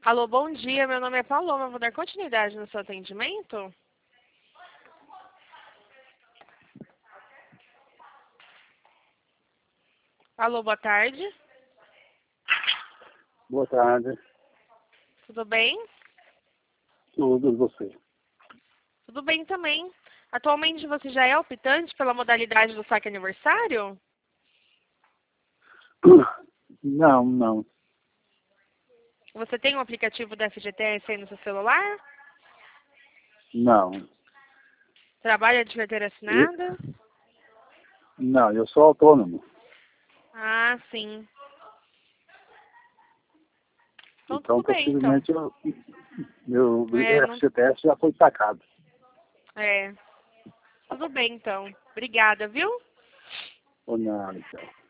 Alô, bom dia. Meu nome é Paloma. Vou dar continuidade no seu atendimento? Alô, boa tarde. Boa tarde. Tudo bem? Tudo e você? Tudo bem também. Atualmente você já é optante pela modalidade do saque aniversário? Não. Você tem um aplicativo da FGTS aí no seu celular? Não. Trabalha de carteira assinada? Não, eu sou autônomo. Ah, sim. Então Então, tudo bem, então. possivelmente, meu Não... FGTS já foi sacado. Tudo bem, então. Obrigada, viu? Ou não, então.